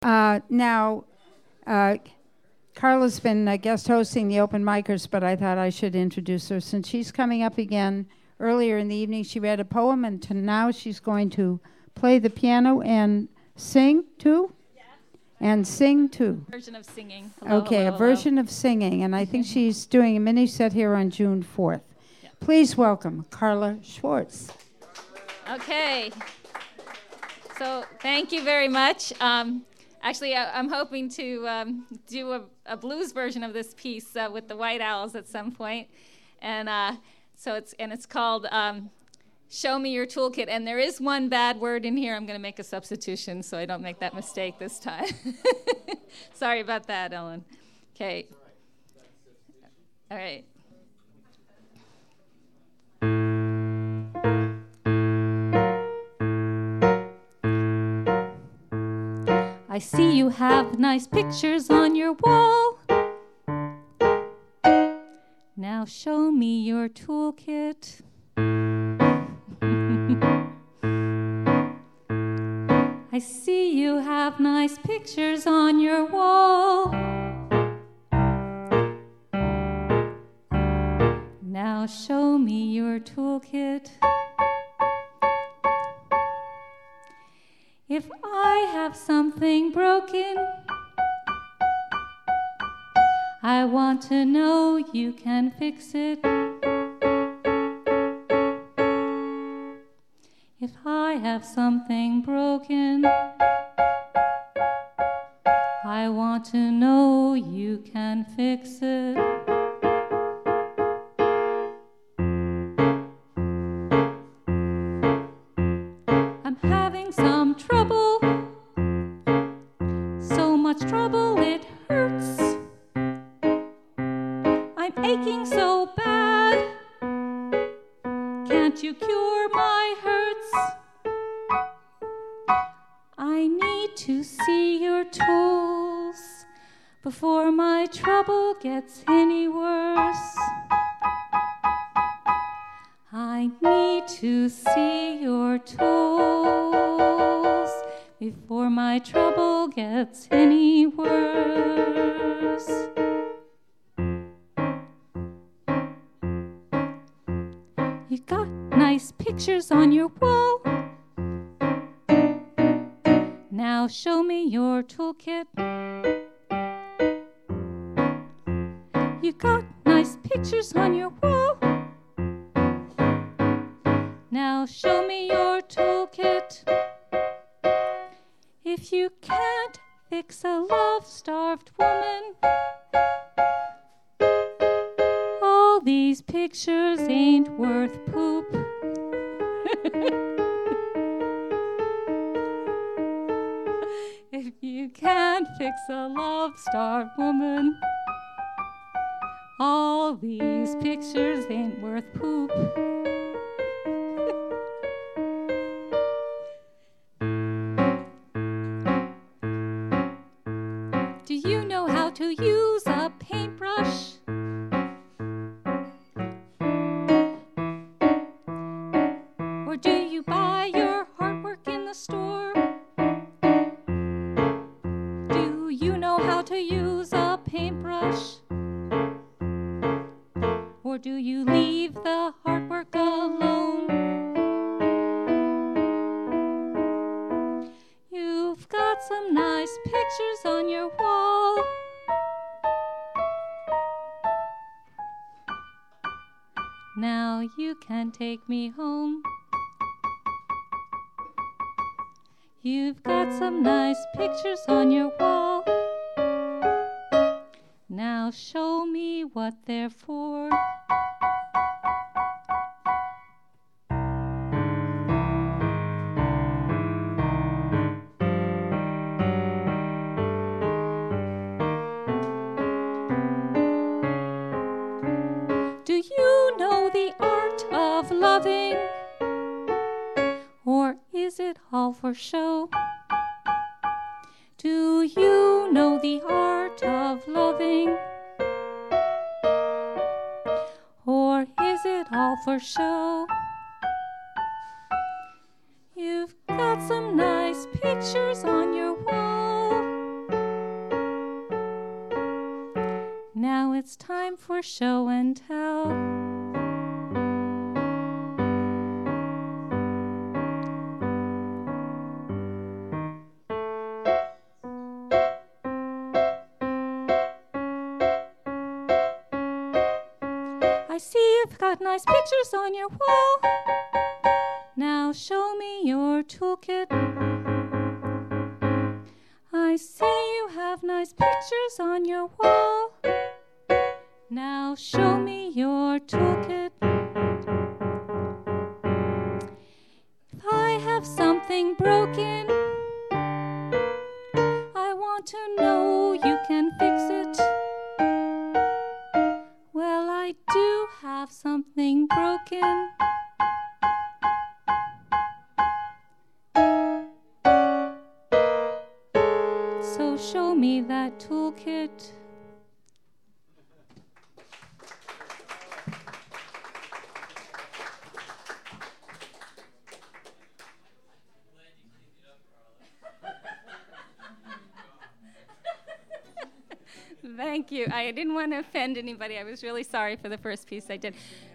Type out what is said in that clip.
Now, Carla's been guest hosting the open micers, but I thought I should introduce her. Since she's coming up again earlier in the evening, she read a poem, and now she's going to play the piano and sing too? Yeah. And sing too. Version of singing. Hello, okay, hello, a version of singing, and I think she's doing a mini set here on June 4th. Yeah. Please welcome Carla Schwartz. Okay. So thank you very much. Actually, I'm hoping to do a blues version of this piece with the White Owls at some point, and it's called "Show Me Your Toolkit." And there is one bad word in here. I'm going to make a substitution so I don't make that mistake this time. Sorry about that, Ellen. Okay. All right. I see you have nice pictures on your wall. Now show me your toolkit. I see you have nice pictures on your wall. Now show me your toolkit. If I have something broken, I want to know you can fix it. If I have something broken, I want to know you can fix it. I'm having some trouble, so much trouble it hurts. I'm aching so bad, can't you cure my hurts? I need to see your tools before my trouble gets any worse. I need to see your tools before my trouble gets any worse. You got nice pictures on your wall. Now show me your toolkit. You got nice pictures on your wall. Now show me your toolkit. If you can't fix a love-starved woman, all these pictures ain't worth poop. If you can't fix a love-starved woman, all these pictures ain't worth poop. Do you know how to use a paintbrush? Or do you buy your artwork in the store? Do you know how to use a paintbrush? Or do you leave the artwork alone? You've got some nice pictures on your wall. Now you can take me home. You've got some nice pictures on your wall. Now show me what they're for. Do you know the art of loving? Or is it all for show? Do you know the art of loving? Or is it all for show? You've got some nice pictures on your wall. time for show and tell. I see you've got nice pictures on your wall. Now show me your toolkit. I see you have nice pictures on your wall. Now show me your toolkit. If I have something broken, I want to know you can fix it. Well, I do have something broken. So show me that toolkit. Thank you. I didn't want to offend anybody. I was really sorry for the first piece I did.